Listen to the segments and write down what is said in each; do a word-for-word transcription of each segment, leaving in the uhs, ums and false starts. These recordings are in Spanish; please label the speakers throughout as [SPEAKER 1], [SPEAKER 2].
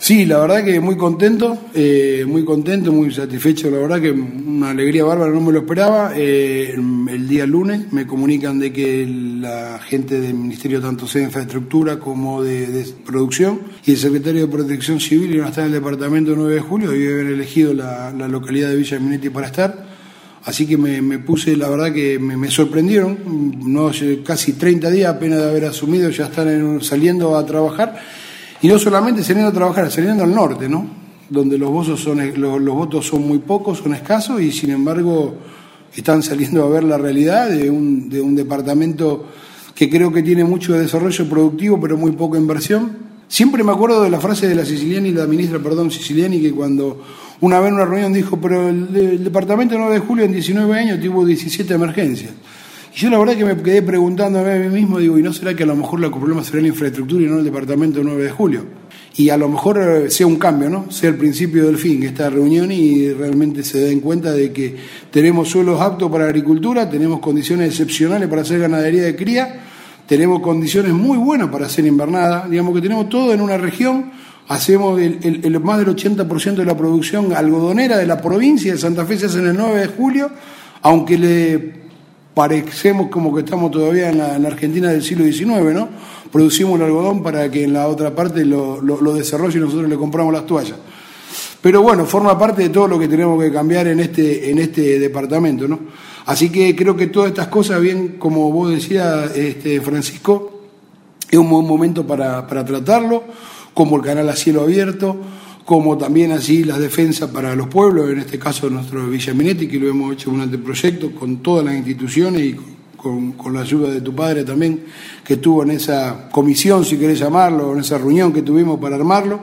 [SPEAKER 1] Sí, la verdad que muy contento, eh, muy contento, muy satisfecho, la verdad que una alegría bárbara, no me lo esperaba. Eh, el día lunes me comunican de que la gente del Ministerio, tanto sea de Infraestructura como de, de Producción, y el Secretario de Protección Civil iban a estar en el departamento nueve de julio, y habían elegido la, la localidad de Villa Minetti para estar. Así que me, me puse, la verdad que me, me sorprendieron, no, casi treinta días apenas de haber asumido, ya están en, saliendo a trabajar. Y no solamente saliendo a trabajar, saliendo al norte, ¿no? Donde los votos son, los, los votos son muy pocos, son escasos, y sin embargo están saliendo a ver la realidad de un, de un departamento que creo que tiene mucho desarrollo productivo, pero muy poca inversión. Siempre me acuerdo de la frase de la Siciliani, la ministra, perdón, Siciliani, que cuando una vez en una reunión dijo, pero el, el departamento nueve de julio en diecinueve años tuvo diecisiete emergencias. Y yo la verdad que me quedé preguntándome a mí mismo, digo, ¿y no será que a lo mejor el problema será la infraestructura y no el departamento nueve de julio? Y a lo mejor sea un cambio, ¿no? Sea el principio del fin, esta reunión, y realmente se den cuenta de que tenemos suelos aptos para agricultura, tenemos condiciones excepcionales para hacer ganadería de cría, tenemos condiciones muy buenas para hacer invernada, digamos que tenemos todo en una región, hacemos el, el, el más del ochenta por ciento de la producción algodonera de la provincia de Santa Fe se hace en el nueve de julio, aunque le parecemos como que estamos todavía en la, en la Argentina del siglo diecinueve, ¿no? Producimos el algodón para que en la otra parte lo, lo, lo desarrolle y nosotros le compramos las toallas. Pero bueno, forma parte de todo lo que tenemos que cambiar en este, en este departamento, ¿no? Así que creo que todas estas cosas, bien como vos decías, este, Francisco, es un buen momento para, para tratarlo, como el canal a cielo abierto, como también así las defensas para los pueblos, en este caso nuestro Villa Minetti, que lo hemos hecho un anteproyecto con todas las instituciones y con, con la ayuda de tu padre también, que estuvo en esa comisión, si querés llamarlo, en esa reunión que tuvimos para armarlo.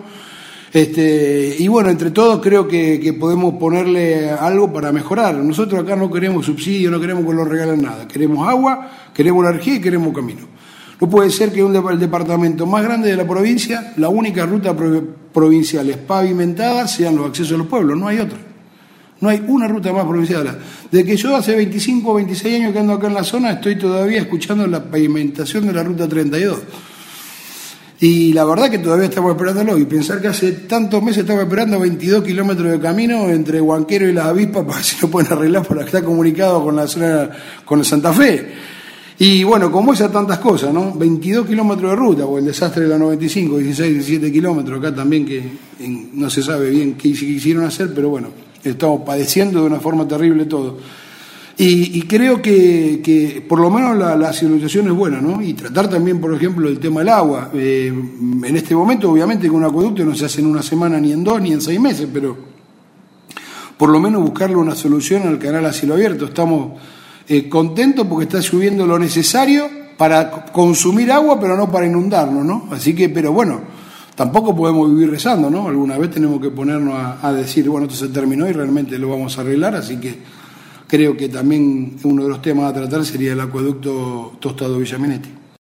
[SPEAKER 1] Este, y bueno, entre todos creo que, que podemos ponerle algo para mejorar. Nosotros acá no queremos subsidios, no queremos que nos regalen nada. Queremos agua, queremos energía y queremos camino. No puede ser que un el departamento más grande de la provincia, la única ruta pro, provincial es pavimentada, sean los accesos a los pueblos, no hay otra. No hay una ruta más provincial. Desde que yo hace veinticinco o veintiséis años que ando acá en la zona, estoy todavía escuchando la pavimentación de la ruta treinta y dos. Y la verdad que todavía estamos esperándolo, y pensar que hace tantos meses estamos esperando veintidós kilómetros de camino entre Huanquero y Las Avispas para ver si lo pueden arreglar, para que está comunicado con la zona, con el Santa Fe. Y bueno, como esas tantas cosas, ¿no? veintidós kilómetros de ruta, o el desastre de la noventa y cinco, dieciséis, diecisiete kilómetros acá también, que en, no se sabe bien qué quisieron hacer, pero bueno, estamos padeciendo de una forma terrible todo. Y, y creo que, que por lo menos la, la civilización es buena, ¿no? Y tratar también, por ejemplo, el tema del agua. Eh, en este momento, obviamente, con un acueducto no se hace en una semana, ni en dos, ni en seis meses, pero por lo menos buscarle una solución al canal a cielo abierto. Estamos Eh, contento porque está lloviendo lo necesario para consumir agua, pero no para inundarnos, ¿no? Así que, pero bueno, tampoco podemos vivir rezando, ¿no? Alguna vez tenemos que ponernos a, a decir, bueno, esto se terminó y realmente lo vamos a arreglar, así que creo que también uno de los temas a tratar sería el acueducto Tostado Villa Minetti.